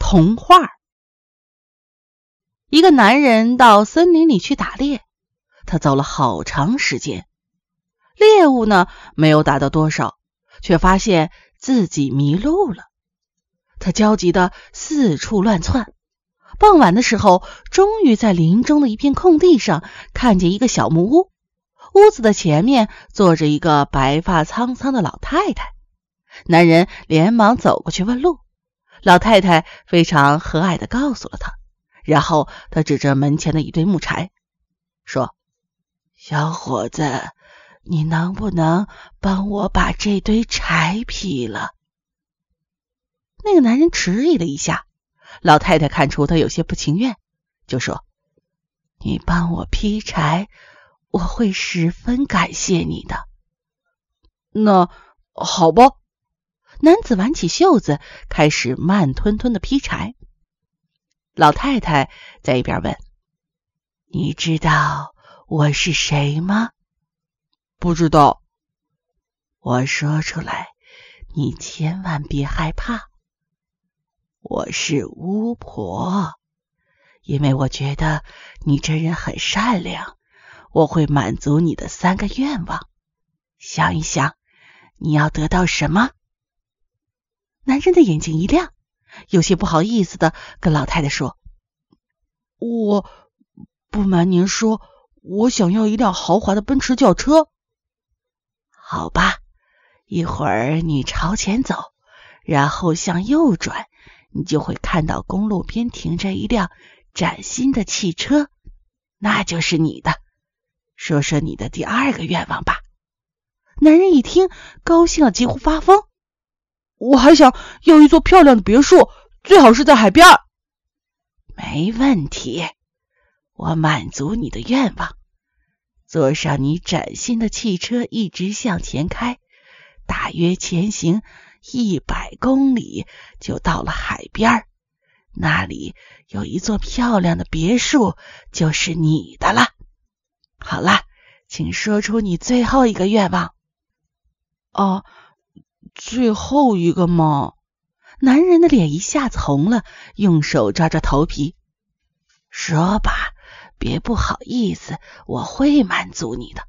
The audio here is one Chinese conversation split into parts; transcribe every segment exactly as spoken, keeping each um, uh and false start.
童话。一个男人到森林里去打猎，他走了好长时间，猎物呢没有打到多少，却发现自己迷路了。他焦急地四处乱窜，傍晚的时候，终于在林中的一片空地上看见一个小木屋，屋子的前面坐着一个白发苍苍的老太太。男人连忙走过去问路，老太太非常和蔼地告诉了他，然后他指着门前的一堆木柴说：小伙子，你能不能帮我把这堆柴劈了？那个男人迟疑了一下，老太太看出他有些不情愿，就说：你帮我劈柴，我会十分感谢你的。那好吧。男子挽起袖子，开始慢吞吞地劈柴。老太太在一边问：你知道我是谁吗？不知道。我说出来，你千万别害怕。我是巫婆，因为我觉得你这人很善良，我会满足你的三个愿望。想一想，你要得到什么？男人的眼睛一亮，有些不好意思地跟老太太说：我不瞒您说，我想要一辆豪华的奔驰轿车。好吧，一会儿你朝前走，然后向右转，你就会看到公路边停着一辆崭新的汽车，那就是你的。说说你的第二个愿望吧。男人一听，高兴得几乎发疯。我还想要一座漂亮的别墅，最好是在海边。没问题，我满足你的愿望。坐上你崭新的汽车，一直向前开，大约前行一百公里就到了海边，那里有一座漂亮的别墅，就是你的了。好了，请说出你最后一个愿望。啊，最后一个嘛。男人的脸一下子红了，用手抓抓头皮。说吧，别不好意思，我会满足你的。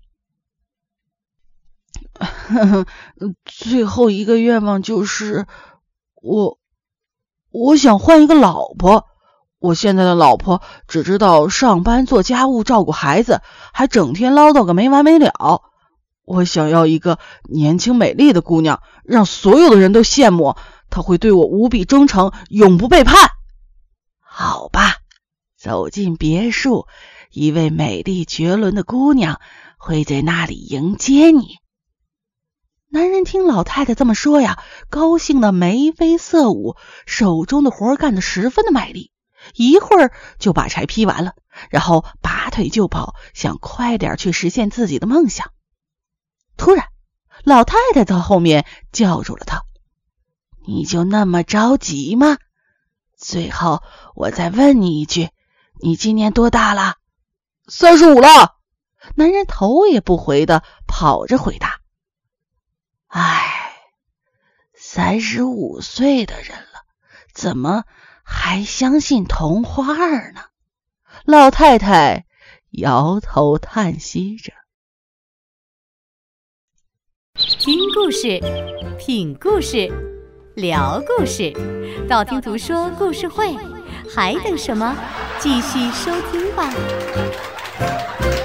最后一个愿望就是我我想换一个老婆。我现在的老婆只知道上班做家务照顾孩子，还整天唠叨个没完没了。我想要一个年轻美丽的姑娘，让所有的人都羡慕，她会对我无比忠诚，永不背叛。好吧，走进别墅，一位美丽绝伦的姑娘会在那里迎接你。男人听老太太这么说呀，高兴得眉飞色舞，手中的活干得十分的卖力，一会儿就把柴劈完了，然后拔腿就跑，想快点去实现自己的梦想。突然，老太太在后面叫住了他：你就那么着急吗？最后我再问你一句，你今年多大了？三十五了。男人头也不回地跑着回答。唉，三十五岁的人了，怎么还相信童话呢？老太太摇头叹息着。 听故事，品故事，聊故事，道听途说故事会，还等什么？继续收听吧。